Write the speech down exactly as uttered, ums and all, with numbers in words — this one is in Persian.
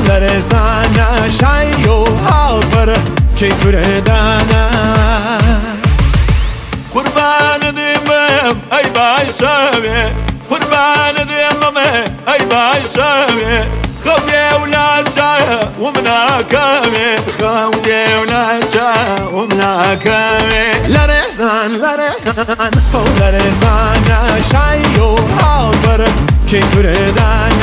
لرزانه شای و آبر کی کردانه قربان دیمم ای بای شوی قربان دیمم ای بای شوی خوی اولاد جا و مناکمی خوی اولاد جا و مناکمی لرزان لرزان و لرزانه شای و آبر کی کردانه